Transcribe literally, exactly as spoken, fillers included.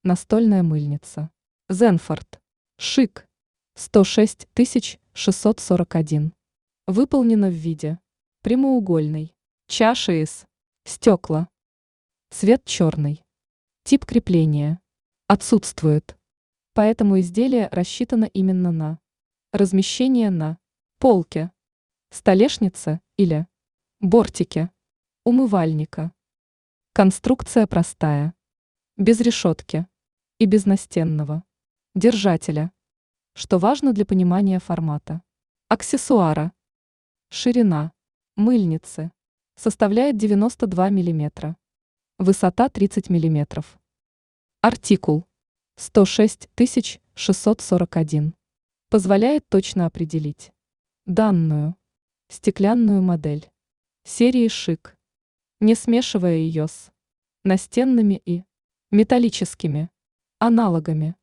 Настольная мыльница. Зенфорд. Шик. сто шесть тысяч шестьсот сорок один. Выполнена в виде прямоугольной чаши из стекла. Цвет черный. Тип крепления отсутствует. Поэтому изделие рассчитано именно на размещение на полке, столешнице или бортике умывальника. Конструкция простая, без решетки и без настенного держателя, что важно для понимания формата аксессуара. Ширина мыльницы составляет девяносто два миллиметра, высота тридцать миллиметров. Артикул сто шесть тысяч шестьсот сорок один позволяет точно определить данную стеклянную модель серии Шик, не смешивая ее с настенными и металлическими аналогами.